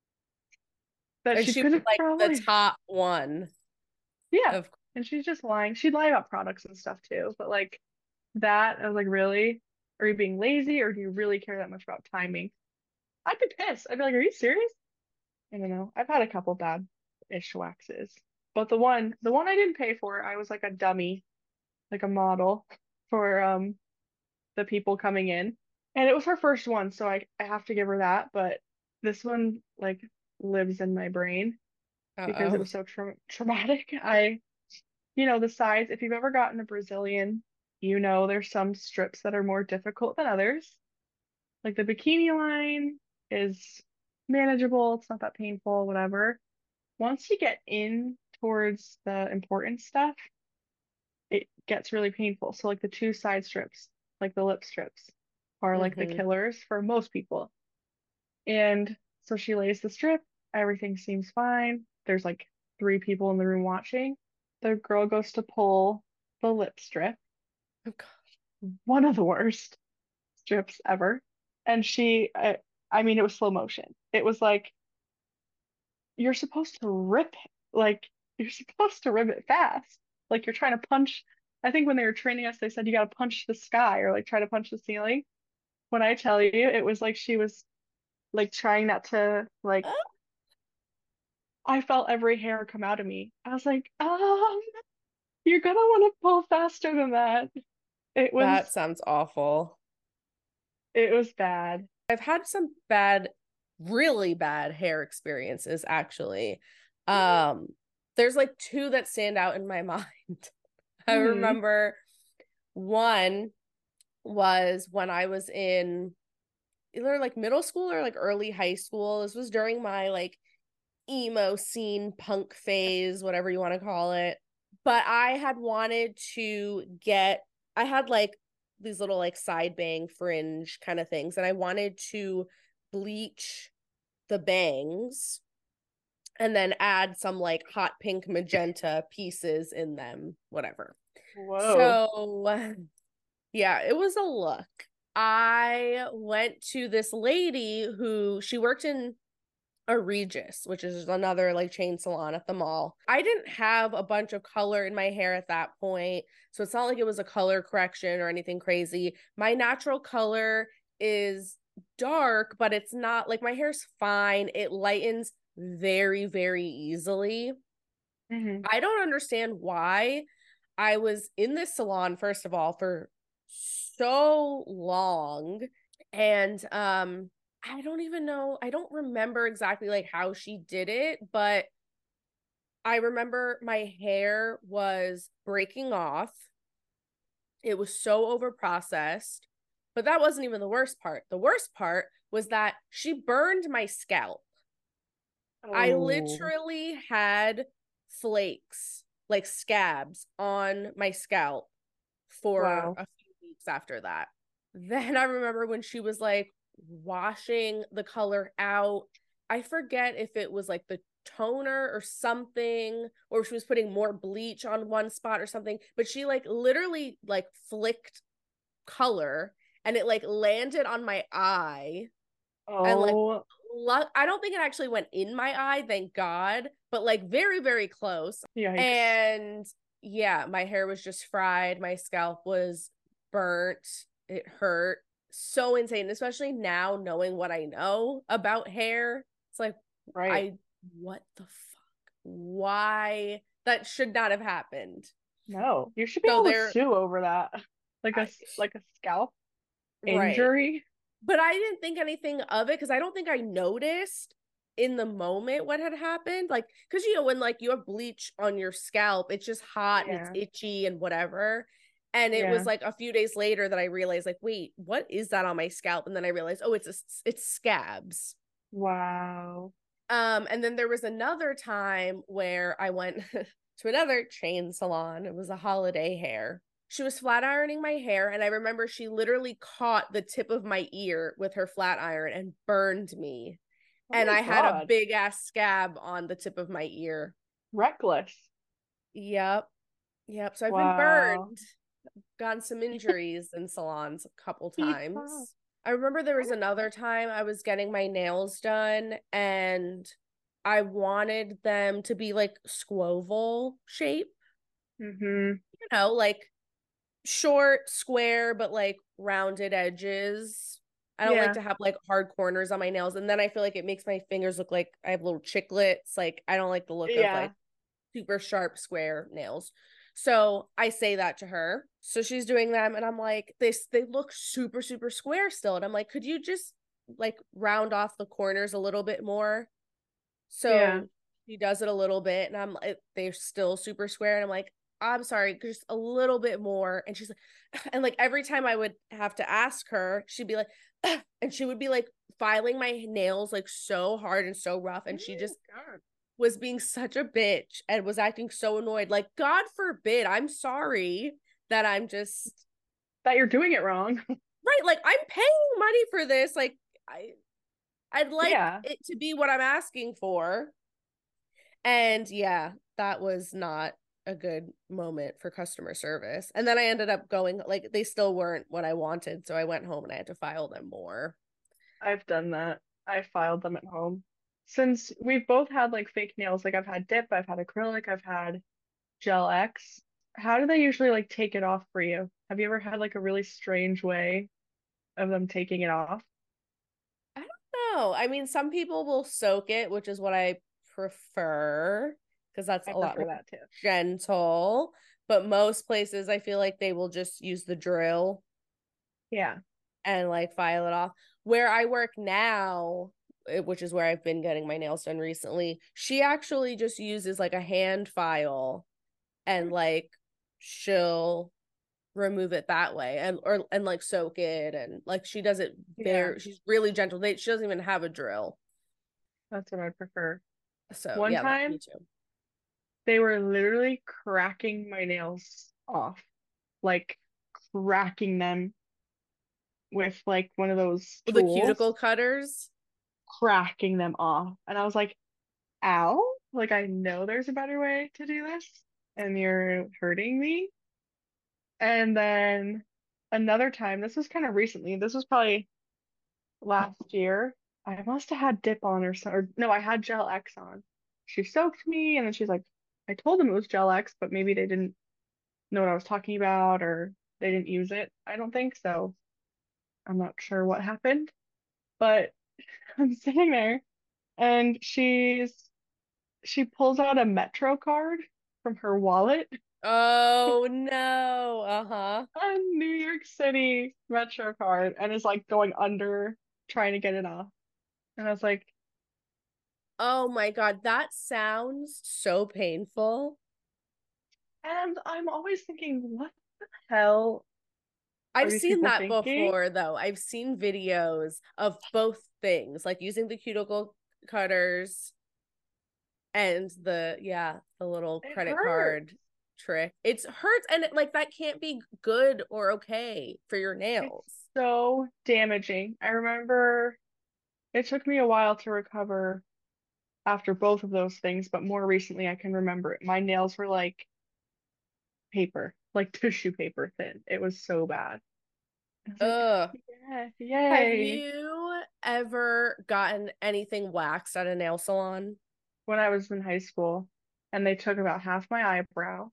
that And she she was could have like the probably, top one yeah. of And she's just lying. She'd lie about products and stuff too, but like that, I was like, really? Are you being lazy or do you really care that much about timing? I'd be pissed. I'd be like, are you serious? I don't know. I've had a couple bad-ish waxes. But the one I didn't pay for, I was like a dummy, like a model for the people coming in. And it was her first one, so I have to give her that, but this one like lives in my brain because it uh-oh. was so traumatic. The sides, if you've ever gotten a Brazilian, there's some strips that are more difficult than others. Like the bikini line is manageable, it's not that painful, whatever. Once you get in towards the important stuff, it gets really painful. So like the 2 side strips, like the lip strips, are like the Hmm. killers for most people. And so she lays the strip, everything seems fine. There's like 3 people in the room watching. The girl goes to pull the lip strip, Oh, God. one of the worst strips ever. And I mean, it was slow motion. It was like you're supposed to rip like you're supposed to rip it fast. Like you're trying to punch. I think when they were training us, they said you got to punch the sky or like try to punch the ceiling. When I tell you, it was like she was like trying not to like I felt every hair come out of me. I was like, you're gonna want to pull faster than that. It That was sounds awful. it was bad. I've had some bad, really bad hair experiences actually. Um, there's like two that stand out in my mind. I Hmm. remember one was when I was in either like middle school or like early high school. This was during my like emo scene punk phase, whatever you want to call it. But I had wanted to get, I had like these little like side bang fringe kind of things, and I wanted to bleach the bangs and then add some like hot pink magenta pieces in them, whatever. Whoa. So, yeah, it was a look. I went to this lady who she worked in a Regis, which is another like chain salon at the mall. I didn't have a bunch of color in my hair at that point, so it's not like it was a color correction or anything crazy. My natural color is dark, but it's not like my hair's fine. It lightens very, very easily. Hmm. I don't understand why I was in this salon, first of all, for so long. And I don't even know, I don't remember exactly like how she did it, but I remember my hair was breaking off. It was so over processed, but that wasn't even the worst part. The worst part was that she burned my scalp. I Oh, literally had flakes, like scabs on my scalp for wow. a few weeks after that. Then I remember when she was like washing the color out. I forget if it was like the toner or something, or she was putting more bleach on one spot or something, but she like literally like flicked color and it like landed on my eye And like Oh, I don't think it actually went in my eye, thank God, but like very, very close. yikes. And yeah, my hair was just fried. My scalp was burnt. It hurt so insane, especially now knowing what I know about hair. It's like, Right. I, what the fuck? Why? That should not have happened. No, you should be So able to there, sue over that. I, Like a scalp right. injury. But I didn't think anything of it because I don't think I noticed in the moment what had happened. Like, because when like you have bleach on your scalp, it's just hot and it's Yeah. itchy and whatever. And it was Yeah. like a few days later that I realized, like, wait, what is that on my scalp? And then I realized, oh, it's scabs. Wow. And then there was another time where I went to another chain salon. It was a holiday hair. She was flat ironing my hair, and I remember she literally caught the tip of my ear with her flat iron and burned me. Oh And my I had a God. big ass scab on the tip of my ear. Reckless. Yep. Yep. So I've been Wow. burned, gotten some injuries in salons a couple FIFA. times. I remember there I was another time I was getting my nails done and I wanted them to be like squoval shape, Mm-hmm. like short, square, but like rounded edges. I don't like Yeah. to have like hard corners on my nails. And then I feel like it makes my fingers look like I have little chiclets. Like I don't like the look of like Yeah. super sharp square nails. So I say that to her. So she's doing them and I'm like, they look super, super square still. And I'm like, could you just like round off the corners a little bit more? Yeah. So he does it a little bit, and I'm like, they're still super square. And I'm like, I'm sorry, just a little bit more. And she's like, and like every time I would have to ask her, she'd be like, and she would be like filing my nails like so hard and so rough. And she Oh just God. was being such a bitch and was acting so annoyed. Like, God forbid, I'm sorry that I'm just That you're doing it wrong. right. Like, I'm paying money for this. Like, I'd like Yeah. it to be what I'm asking for. And yeah, that was not a good moment for customer service. And then I ended up going, like, they still weren't what I wanted. So I went home and I had to file them more. I've done that. I filed them at home. Since we've both had like fake nails, like I've had dip, I've had acrylic, I've had Gel X. How do they usually like take it off for you? Have you ever had like a really strange way of them taking it off? I don't know. I mean, some people will soak it, which is what I prefer because that's I a lot prefer more that too. gentle. But most places, I feel like they will just use the drill Yeah. and like file it off. Where I work now, which is where I've been getting my nails done recently, she actually just uses like a hand file and like she'll remove it that way and like soak it and like she does it Yeah, very she's really gentle. She doesn't even have a drill. that's what I prefer. So One yeah, that me time too. they were literally cracking my nails off, like cracking them with like one of those The tools, cuticle cutters. cracking them off. And I was like, ow, like I know there's a better way to do this, and you're hurting me. And then another time, this was kind of recently, this was probably last year. I must have had dip on or so, or no, I had Gel X on. She soaked me, and then she's like, I told them it was Gel X, but maybe they didn't know what I was talking about, or they didn't use it. I don't think so. I'm not sure what happened, but I'm sitting there, and she pulls out a Metro card from her wallet, Oh no. Uh-huh. a New York City Metro card, and is like going under trying to get it off. And I was like, Oh my God, that sounds so painful. and I'm always thinking, what the hell are I've these seen people that thinking? before though. I've seen videos of both things, like using the cuticle cutters and the little It credit hurts. card trick. It hurts and like that can't be good or okay for your It's nails. so damaging. I remember it took me a while to recover after both of those things, but more recently I can remember it. My nails were like paper, like tissue paper thin. It was so bad. I was like, Ugh. yeah, Have yay. you ever gotten anything waxed at a nail salon? when I was in high school, and they took about half my eyebrow,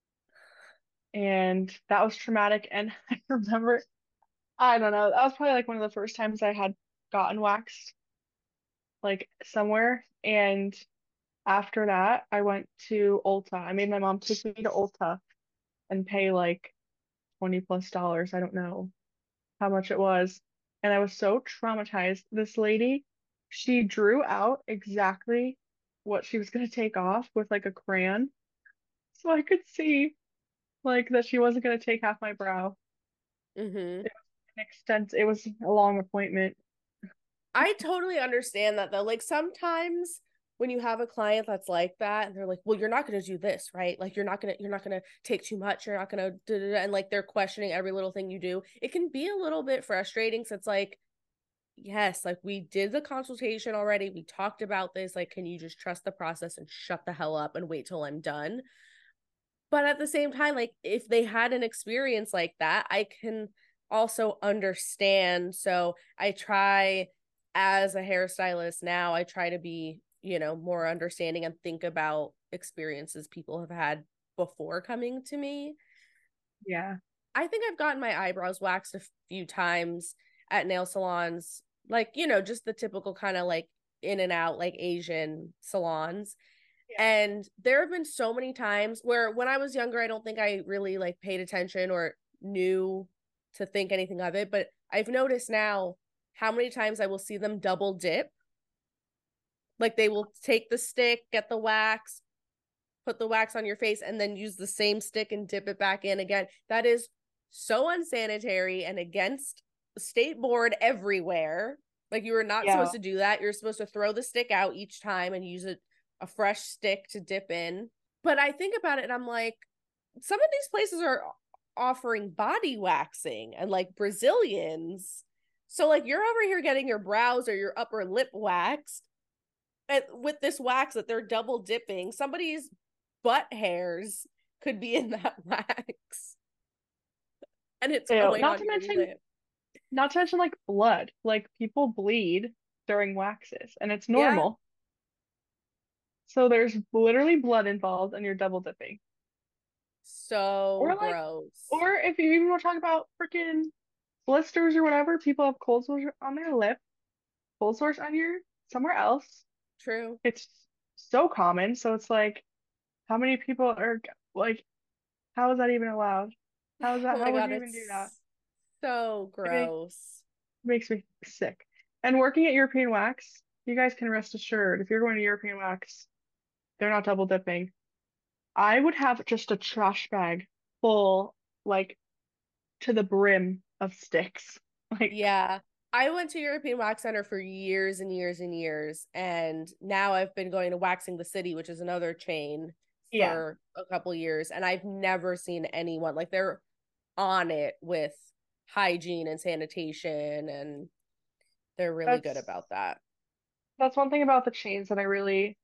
and that was traumatic. And I remember, I don't know, that was probably like one of the first times I had gotten waxed, like somewhere. And after that, I went to Ulta. I made my mom take me to Ulta and pay like $20+ I don't know how much it was. And I was so traumatized. This lady, she drew out exactly what she was going to take off with like a crayon. So I could see like that she wasn't going to take half my brow. Mm-hmm. It was an it was a long appointment. I totally understand that though. Like sometimes when you have a client that's like that and they're like, well, you're not going to do this, right? Like you're not going to take too much. You're not going to, and like they're questioning every little thing you do. It can be a little bit frustrating. So it's like, yes, like we did the consultation already. We talked about this. Like, can you just trust the process and shut the hell up and wait till I'm done? But at the same time, like if they had an experience like that, I can also understand. So I try as a hairstylist now, I try to be, more understanding and think about experiences people have had before coming to me. Yeah. I think I've gotten my eyebrows waxed a few times at nail salons, like, just the typical kind of like in and out, like Asian salons. Yeah. And there have been so many times where when I was younger, I don't think I really like paid attention or knew to think anything of it. But I've noticed now how many times I will see them double dip. Like they will take the stick, get the wax, put the wax on your face, and then use the same stick and dip it back in again. That is so unsanitary and against state board everywhere. Like you are not Yeah. supposed to do that. You're supposed to throw the stick out each time and use a fresh stick to dip in. But I think about it and I'm like, some of these places are offering body waxing and like Brazilians. So like you're over here getting your brows or your upper lip waxed with this wax that they're double dipping. Somebody's butt hairs could be in that wax and it's Ew. going on your lip. Not to mention like blood. Like people bleed during waxes, and it's Yeah, normal. So there's literally blood involved, and you're double dipping. so Or like, gross. or if you even want to talk about freaking blisters or whatever, people have cold sores on their lip, cold sores on your somewhere else. True. It's so common. So it's like, how many people are like, how is that even allowed? How is that? Oh my How would god, you even do that? it's so It gross. makes me sick. And working at European Wax, you guys can rest assured if you're going to European Wax, they're not double dipping. I would have just a trash bag full, like to the brim of sticks. Like, Yeah. I went to European Wax Center for years and years and years. And now I've been going to Waxing the City, which is another chain, yeah, for a couple years. And I've never seen anyone like they're on it with hygiene and sanitation. And they're really good that's about that. that's one thing about the chains that I really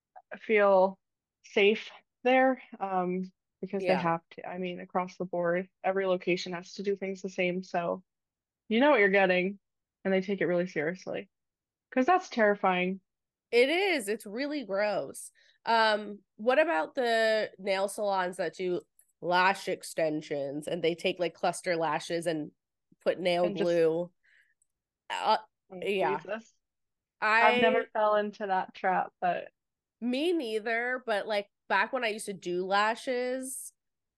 feel safe there. Because they Yeah. have to. I mean, across the board, every location has to do things the same. So you know what you're getting, and they take it really seriously. Because that's terrifying. It is. It's really gross. What about the nail salons that do lash extensions and they take like cluster lashes and put nail And just, glue? Uh, oh, yeah. Jesus. I've never I fell into that trap, but Me neither, but like back when I used to do lashes,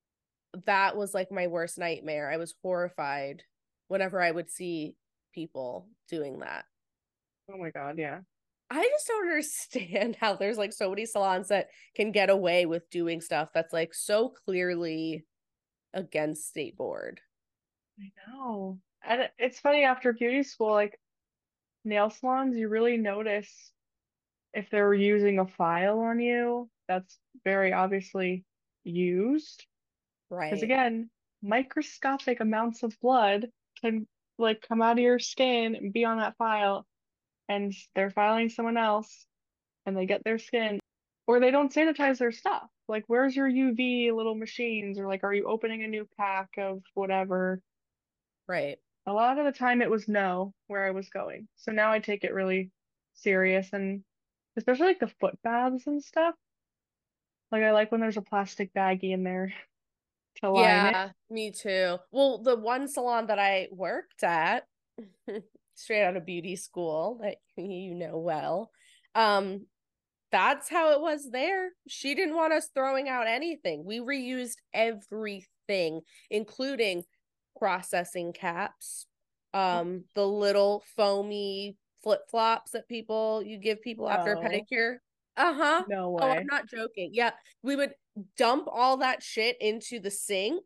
that was like my worst nightmare. I was horrified whenever I would see people doing that. oh my God, yeah. I just don't understand how there's like so many salons that can get away with doing stuff that's like so clearly against state board. I know. And it's funny after beauty school, like nail salons, you really notice if they're using a file on you that's very obviously used. Because Right. again, microscopic amounts of blood can like come out of your skin and be on that file, and they're filing someone else and they get their skin, or they don't sanitize their stuff. Like, where's your UV little machines? Or like, are you opening a new pack of whatever? Right. a lot of the time it was no where I was going. So now I take it really serious, and especially like the foot baths and stuff. Like I like when there's a plastic baggie in there to line it. Yeah, me too. Well, the one salon that I worked at, straight out of beauty school that you know well, um, that's how it was there. She didn't want us throwing out anything. We reused everything, including processing caps, the little foamy flip-flops that people you give people after a No, pedicure. Uh-huh. no Oh, I'm way. not joking. Yeah, we would dump all that shit into the sink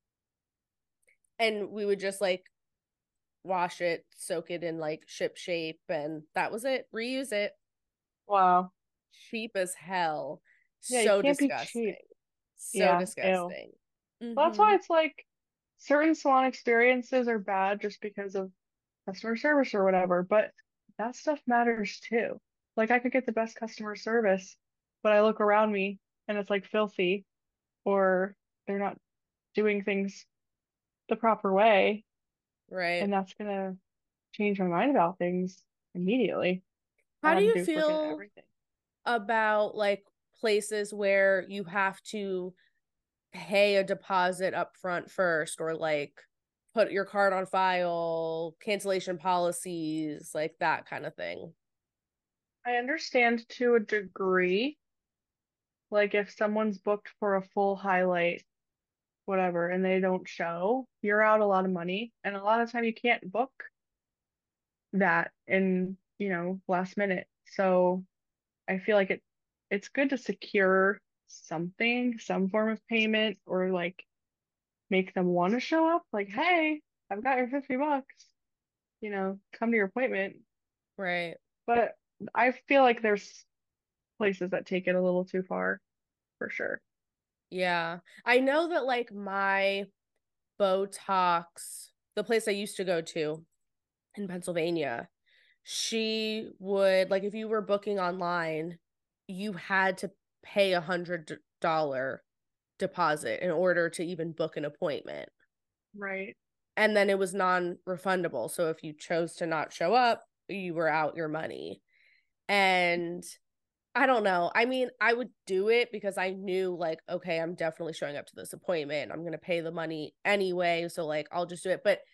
and we would just like wash it, soak it in like ship shape, and that was it. Reuse it. Wow. Cheap as hell. Yeah, you So can't be cheap. disgusting. So Yeah, ew. disgusting. Well, that's why Mm-hmm. it's like certain salon experiences are bad just because of customer service or whatever, but that stuff matters too. Like I could get the best customer service, but I look around me and it's like filthy or they're not doing things the proper way, Right. and that's gonna change my mind about things immediately. How That do had to you do with looking at feel everything. about like places where you have to pay a deposit up front first or like put your card on file, cancellation policies, like that kind of thing? I understand to a degree, like if someone's booked for a full highlight, whatever, and they don't show, you're out a lot of money. And a lot of time you can't book that in, last minute. So I feel like it's good to secure something, some form of payment, or like make them want to show up. Like, hey, I've got your $50, come to your appointment. Right. But I feel like there's places that take it a little too far, for sure. Yeah. I know that like my Botox, the place I used to go to in Pennsylvania, she would like if you were booking online, you had to pay $100 deposit in order to even book an appointment. Right. And then it was non-refundable. So if you chose to not show up, you were out your money. And I don't know. I mean, I would do it because I knew like, okay, I'm definitely showing up to this appointment. I'm going to pay the money anyway, so like I'll just do it. But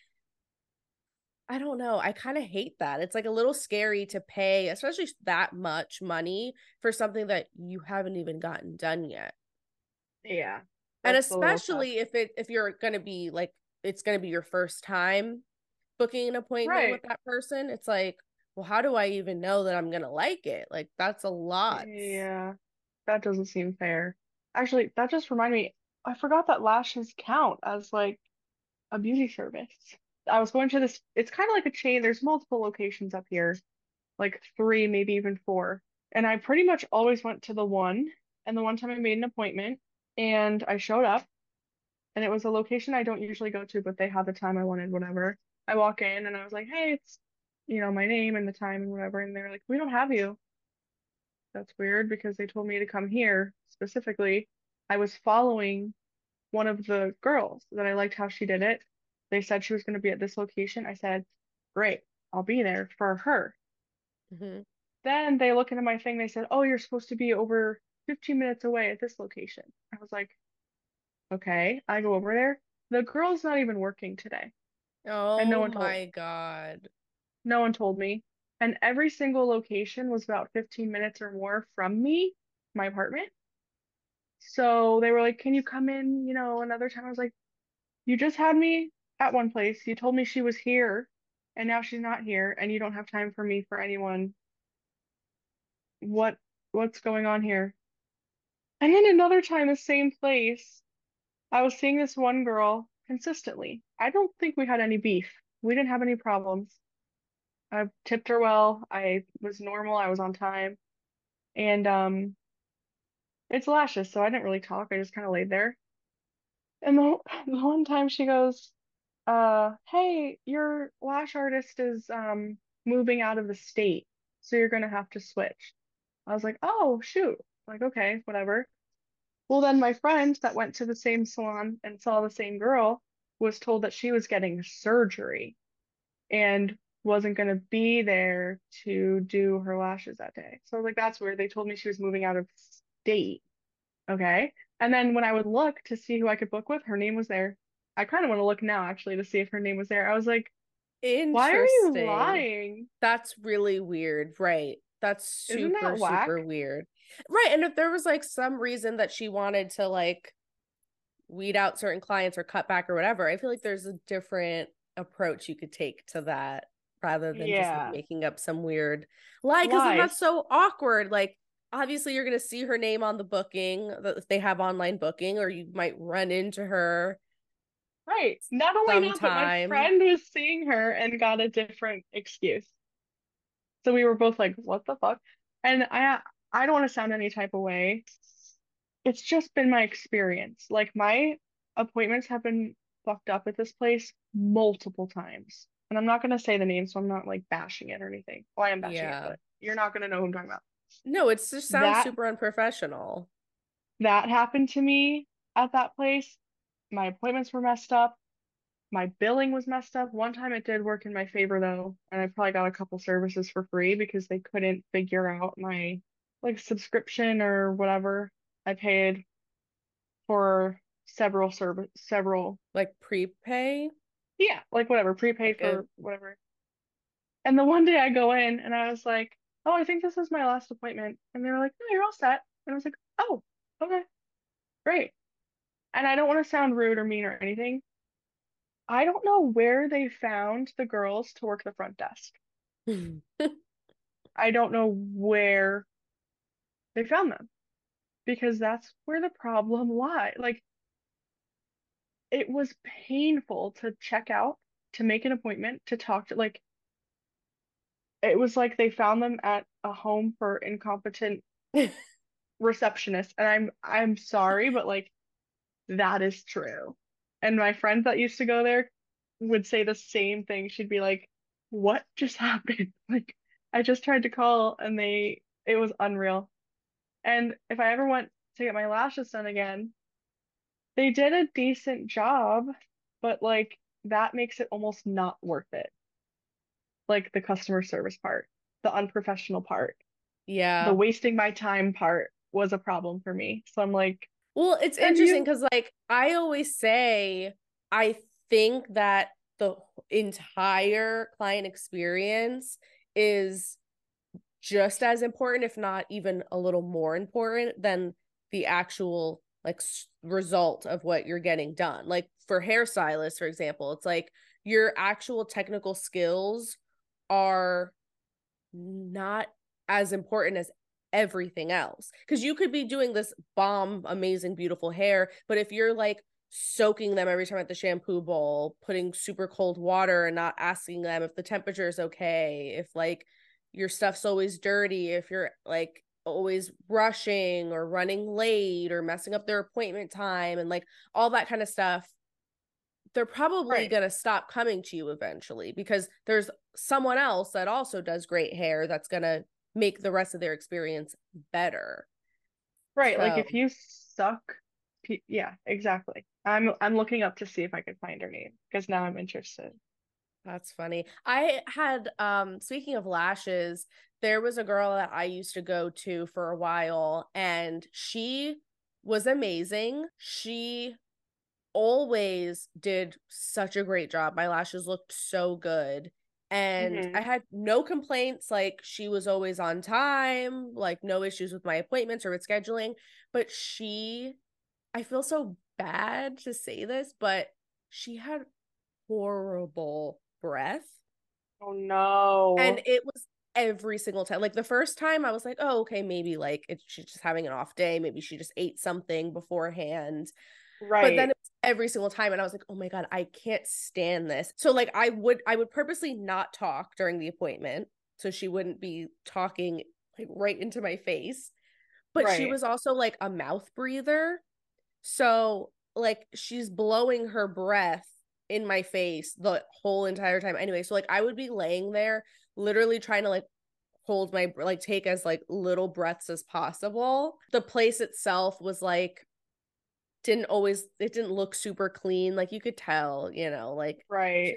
I don't know. I kind of hate that. It's like a little scary to pay, especially that much money for something that you haven't even gotten done yet. Yeah. And That's a little tough. especially if you're going to be like it's going to be your first time booking an appointment with Right. that person, it's like, well, how do I even know that I'm going to like it? Like that's a lot. Yeah. That doesn't seem fair. Actually, that just reminded me, I forgot that lashes count as like a beauty service. I was going to this, it's kind of like a chain. There's multiple locations up here, like three, maybe even four. And I pretty much always went to the one. And the one time I made an appointment and I showed up and it was a location I don't usually go to, but they had the time I wanted, whatever. I walk in and I was like, hey, it's, my name and the time and whatever. And they're like, we don't have you. That's weird because they told me to come here specifically. I was following one of the girls that I liked how she did it. They said she was going to be at this location. I said, great, I'll be there for her. Mm-hmm. Then they look into my thing. They said, oh, you're supposed to be over 15 minutes away at this location. I was like, okay. I go over there. The girl's not even working today. And no Oh one told, my God. no one told me. And every single location was about 15 minutes or more from me, my apartment. So they were like, can you come in, another time? I was like, you just had me at one place. You told me she was here, and now she's not here, and you don't have time for me for anyone. What what's going on here? And then another time, the same place, I was seeing this one girl consistently. I don't think we had any beef. We didn't have any problems. I tipped her well. I was normal. I was on time. And it's lashes, so I didn't really talk. I just kind of laid there. And the one time she goes, hey, your lash artist is moving out of the state, so you're gonna have to switch. I was like, oh shoot. Like, okay, whatever. Well, then my friend that went to the same salon and saw the same girl was told that she was getting surgery. and wasn't going to be there to do her lashes that day. So I was like, that's weird. They told me she was moving out of state. Okay. And then when I would look to see who I could book with, her name was there. I kind of want to look now actually to see if her name was there. I was like, why are you Interesting. lying? That's really weird. Right. That's Isn't super, that super whack? weird. Right. And if there was like some reason that she wanted to like weed out certain clients or cut back or whatever, I feel like there's a different approach you could take to that rather than just like Yeah. making up some weird lie. Cause then that's Lies. so awkward. Like, obviously, you're going to see her name on the booking if they have online booking, or you might run into her Right. Not only that, but my sometime. friend was seeing her and got a different excuse. So we were both like, what the fuck? And I don't want to sound any type of way. It's just been my experience. Like my appointments have been fucked up at this place multiple times. And I'm not gonna say the name, so I'm not like bashing it or anything. Well, I am bashing it, Yeah. but you're not gonna know who I'm talking about. No, it just sounds That super unprofessional. that happened to me at that place. My appointments were messed up. My billing was messed up. One time it did work in my favor though, and I probably got a couple services for free because they couldn't figure out my like subscription or whatever I paid for several, Like prepay, yeah, like whatever, prepaid like a for whatever. And the one day I go in and I was like, "Oh, I think this is my last appointment." And they were like, "No, you're all set." And I was like, "Oh, okay, great." And I don't want to sound rude or mean or anything. I don't know where they found the girls to work the front desk. I don't know where they found them because that's where the problem lies. Like it was painful to check out, to make an appointment, to talk to like it was like they found them at a home for incompetent receptionists. And I'm sorry, but like that is true. And my friend that used to go there would say the same thing. She'd be like, "What just happened?" Like I just tried to call and it was unreal. And if I ever went to get my lashes done again, they did a decent job, but like that makes it almost not worth it. Like the customer service part, the unprofessional part, the Yeah. wasting my time part was a problem for me. So I'm like, Well, it's have interesting you? because, like, I always say, I think that the entire client experience is just as important, if not even a little more important than the actual like result of what you're getting done. Like for hairstylists, for example, it's like your actual technical skills are not as important as everything else. Because you could be doing this bomb, amazing, beautiful hair, but if you're like soaking them every time at the shampoo bowl, putting super cold water and not asking them if the temperature is okay, if like your stuff's always dirty, if you're like always rushing or running late or messing up their appointment time and like all that kind of stuff, they're probably Right. going to stop coming to you eventually because there's someone else that also does great hair that's going to make the rest of their experience better. Right. Like So if you suck, yeah, exactly. I'm looking up to see if I could find her name because now I'm interested. that's funny. I had speaking of lashes, there was a girl that I used to go to for a while and she was amazing. She always did such a great job. My lashes looked so good. And Hmm. I had no complaints. Like, she was always on time, like, no issues with my appointments or with scheduling. But I feel so bad to say this, but she had horrible breath. Oh And no. it was every single time. Like, the first time I was like, oh, okay, maybe like she's just having an off day. Maybe she just ate something beforehand, but then Right. it was every single time and I was like, oh my god, I can't stand this. So like I would purposely not talk during the appointment so she wouldn't be talking like right into my face, but she Right. was also like a mouth breather, so like she's blowing her breath in my face the whole entire time anyway. So like I would be laying there literally trying to like hold my like take as like little breaths as possible. The place itself was like didn't always, it didn't look super clean, like you could tell, like she's Right. not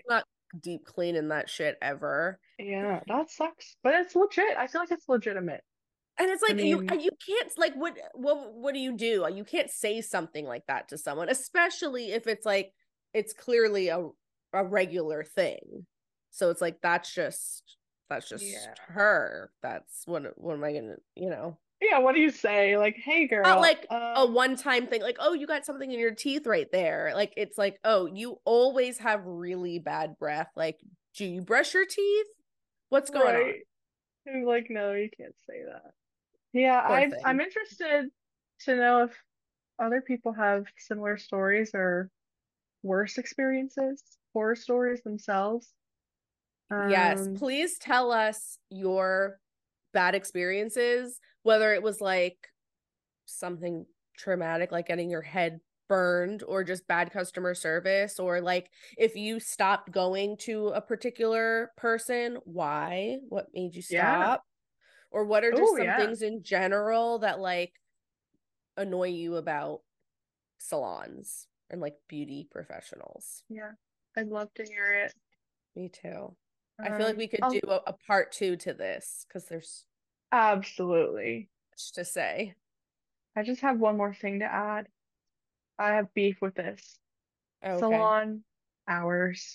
deep cleaning that shit ever. Yeah, that sucks. But it's legit. I feel like it's legitimate. And it's I like mean, you can't like what do you do? You can't say something like that to someone, especially if it's like it's clearly a regular thing. So it's like that's just yeah. her. That's what am I gonna, you know? Yeah, what do you say? Like, hey Not girl, like a one-time thing, like, oh, you got something in your teeth right there. Like it's like, oh, you always have really bad breath. Like, do you brush your teeth? What's going on? right. I'm like, no, you can't say that. Yeah, Poor I'm thing. interested to know if other people have similar stories or worse experiences, horror stories themselves. Yes, Um, please tell us your bad experiences, whether it was like something traumatic, like getting your head burned, or just bad customer service, or like if you stopped going to a particular person, why? What made you yeah. stop? Or what are just Oh, some yeah. things in general that like annoy you about salons and like beauty professionals? Yeah. I'd love to hear it. Me too. I feel like we could do I'll a part two to this because there's absolutely. much to say. I just have one more thing to add. I have beef with this. Okay. Salon hours.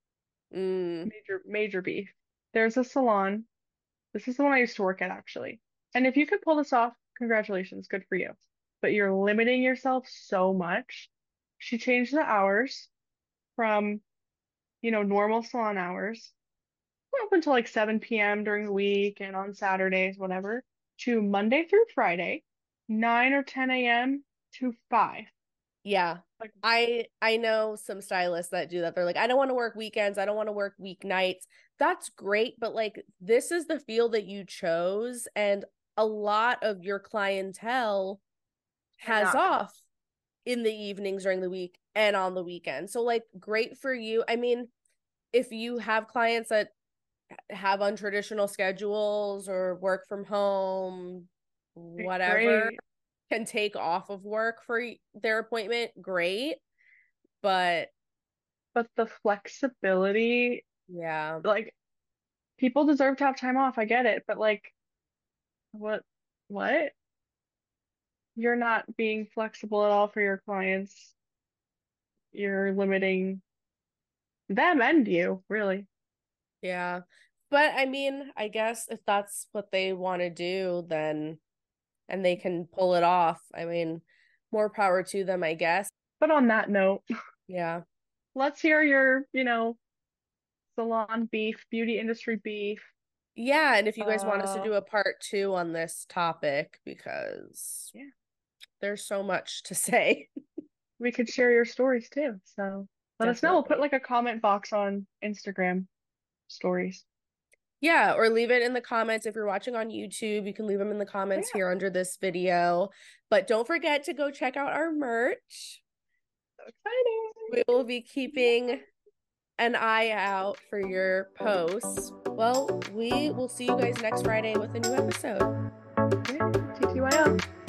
Mm, Major beef. There's a salon. This is the one I used to work at actually. And if you could pull this off, congratulations, good for you. But you're limiting yourself so much. She changed the hours from, normal salon hours up until like 7 p.m. during the week and on Saturdays, whatever, to Monday through Friday, 9 or 10 a.m. to 5. yeah. Like, I know some stylists that do that. They're like, I don't want to work weekends. I don't want to work weeknights. That's great, but like this is the field that you chose, and a lot of your clientele has cannot come. off in the evenings during the week and on the weekend. So like great for you. I mean, if you have clients that have untraditional schedules or work from home, whatever, Great. can take off of work for their appointment, great. But But the flexibility, yeah, like, people deserve to have time off. I get it. But like, what? What? You're not being flexible at all for your clients. You're limiting them and you, really. yeah. But I mean, I guess if that's what they want to do, then and they can pull it off, I mean, more power to them, I guess. But on that note, Yeah. let's hear your, salon beef, beauty industry beef. Yeah, and if you guys want us to Uh, do a part two on this topic, because yeah, there's so much to say. we could share your stories too. So let us know. We'll put Definitely. like a comment box on Instagram stories. Yeah, or leave it in the comments. If you're watching on YouTube, you can leave them in the comments Yeah, here under this video. But don't forget to go check out our merch. so exciting. We will be keeping an eye out for your posts. Well, we will see you guys next Friday with a new episode. Yeah, TTYL.